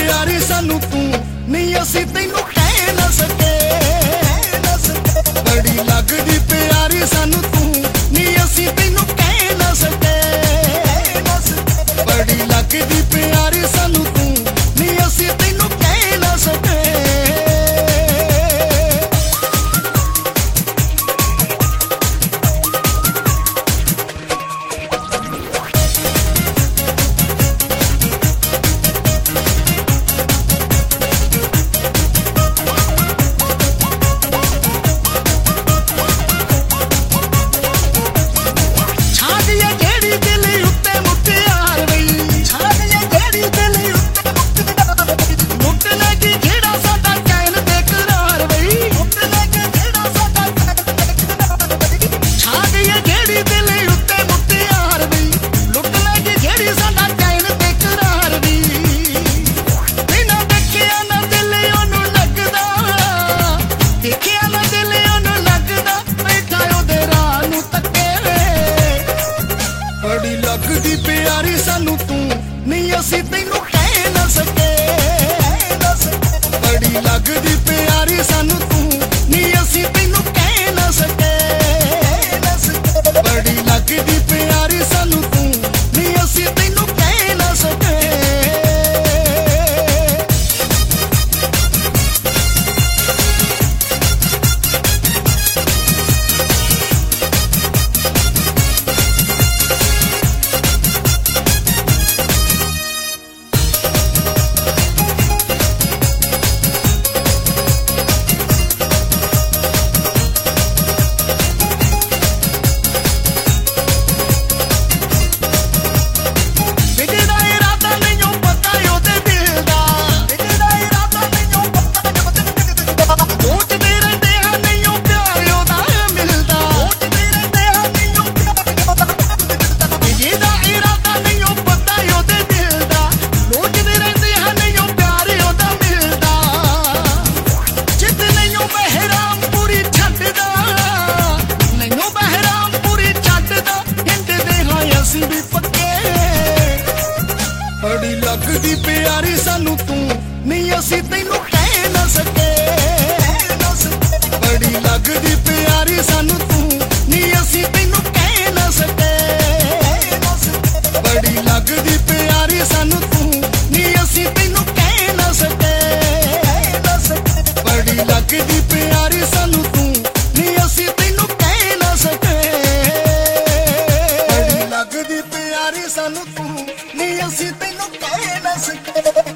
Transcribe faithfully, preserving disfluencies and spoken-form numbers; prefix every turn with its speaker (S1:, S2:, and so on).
S1: प्यारी सानू तू नहीं असी तैनू कह ना सके। बड़ी लगदी प्यारी सानू तू नहीं असी तैनू कह ना सके। बड़ी लगदी प्यारी सानू तू नहीं असी तैनू कह ना सके। बड़ी लगदी प्यारी सानू तू नहीं असी तैनू कह ना सके। बड़ी लगदी प्यारी सानू तू नहीं असी तैनू कह ना सके। बड़ी लगदी प्यारी सानू तू नहीं असी तैनू कह ना सके। बड़ी लगदी प्यारी सानू तू नहीं असी तैनू कह ना सके। बड़ी लगदी प्यारी सानू तू नहीं असी तैनू कह ना सके। बड़ी लगदी प्यारी सानू तू नहीं असी तैनू कह ना सके। बड़ी लगदी प्यारी सानू तू नहीं असी तैनू कह ना सके। बड़ी लगदी प्यारी सानू तू नहीं असी तैनू कह ना सके।